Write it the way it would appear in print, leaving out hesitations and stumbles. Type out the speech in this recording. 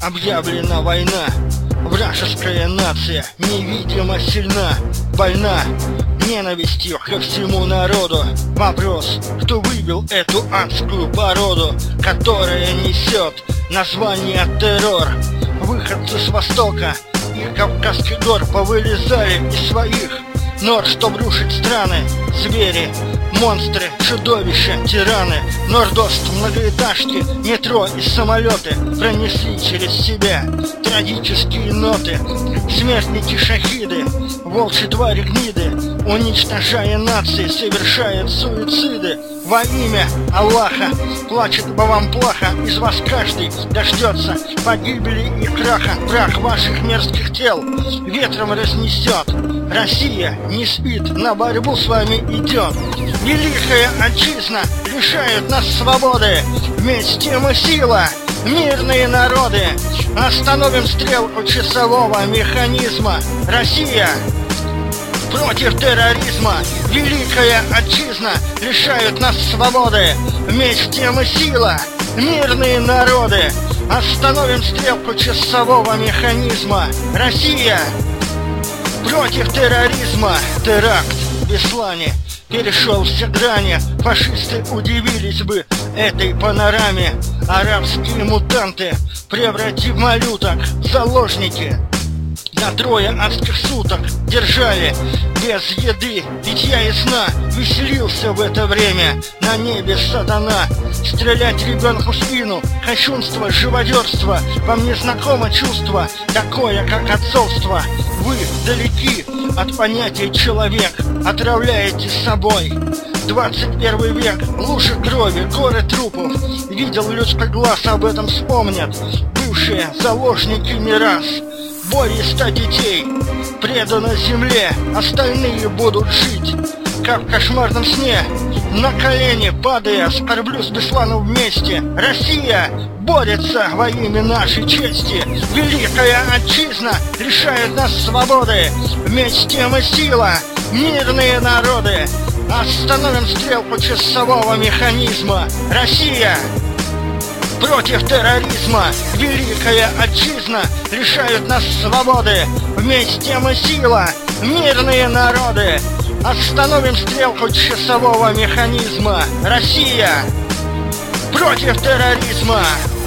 Объявлена война. Вражеская нация невидимо сильна, больна ненавистью ко всему народу. Вопрос, кто выбил эту адскую породу, которая несет название террор. Выходцы с востока и Кавказских гор повылезали из своих нор, чтоб рушить страны. Звери, монстры, чудовища, тираны. Нордост, многоэтажки, метро и самолеты пронесли через себя трагические ноты. Смертники-шахиды, волчьи твари гниды, уничтожая нации, совершают суициды. Во имя Аллаха плачет по вам плохо, из вас каждый дождется погибели и краха. Прах ваших мерзких тел ветром разнесет. Россия не спит, на борьбу с вами идет. Великая отчизна лишает нас свободы. Вместе мы сила, мирные народы. Остановим стрелку часового механизма. Россия против терроризма. Великая отчизна лишает нас свободы. Вместе мы сила, мирные народы. Остановим стрелку часового механизма. Россия против терроризма. Теракт в Беслане перешел все грани. Фашисты удивились бы этой панораме. Арабские мутанты, превратив малюток в заложники, на трое адских суток держали без еды, питья и сна. Веселился в это время на небе сатана. Стрелять ребенку в спину, кощунство, живодерство. Вам не знакомо чувство такое, как отцовство. Вы далеки от понятия человек, отравляете собой 21 век. Лужи крови, горы трупов. Видел людской глаз, об этом вспомнят бывшие заложники не раз. Более 100 детей предано земле, остальные будут жить, как в кошмарном сне. На колени падая, скорблю с Бесланом вместе. Россия борется во имя нашей чести. Великая отчизна лишает нас свободы. Вместе мы сила, мирные народы. Остановим стрелку часового механизма. Россия против терроризма. Великая отчизна лишает нас свободы. Вместе мы сила, мирные народы. Остановим стрелку часового механизма. Россия против терроризма.